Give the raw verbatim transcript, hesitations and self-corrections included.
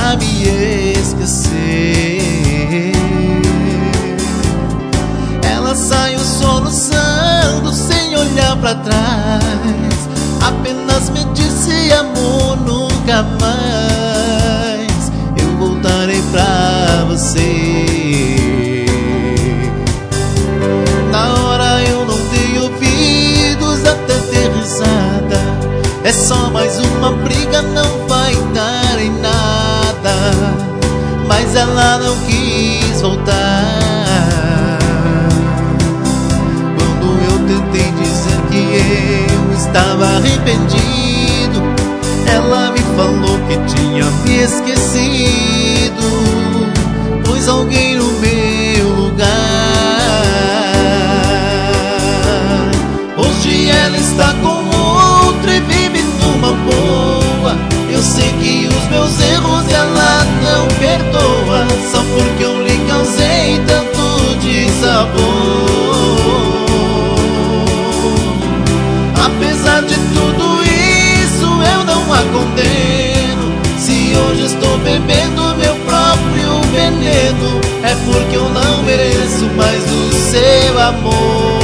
pra me esquecer. Ela saiu soluçando sem olhar pra trás, apenas me disse: amor, nunca mais eu voltarei pra você. Na hora eu não dei ouvidos, até ter risada. É só mais uma briga, não vai dar em nada. Mas ela não quis voltar. Quando eu tentei dizer que eu estava arrependido, ela me falou que tinha me esquecido, pôs alguém no meu lugar. Hoje ela está com outro e vive numa boa. Eu sei que os meus erros ela não perdoa, só porque eu lhe causei tanto dissabor. Apesar de tudo isso, eu não a condeno. Se hoje estou bebendo meu próprio veneno, é porque eu não mereço mais o seu amor.